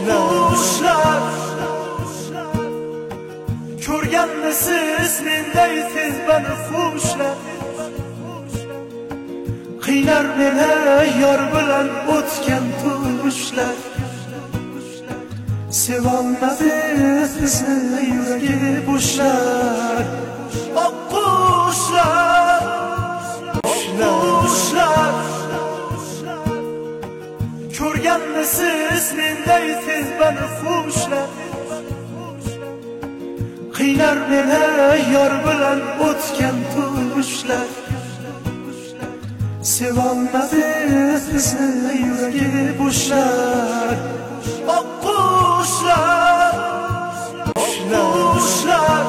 Quşlar ko'rganmisiz menday tez bani xushlar qiynar meni yor bilan o'tgan tushlar sevolmadi bizni yuragi bo'shlar oq qushlar qushlar ko'rganmisiz menday tez bani xushlar qiynar meni yor bilan o'tgan tushlar sevolmadi bizni yuragi bo'shlar oq qushlar qushlar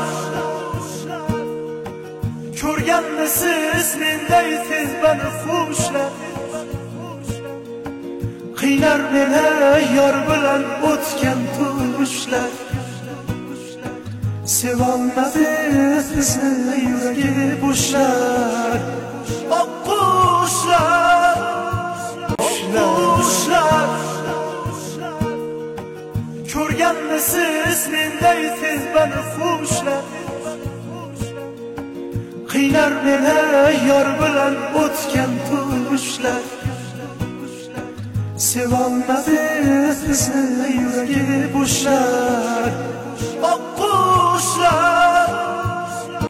ko'rganmisiz menday tez bani xushlar qiynar meni yor bilan o'tgan tushlar sevolmadi bizni yuragi bo'shlar oq qushlar qushlar ko'rganmisiz menday tez bani xushlar qiynar meni yor bilan o'tgan tushlar sevolmadi bizni yuragi bo'shlar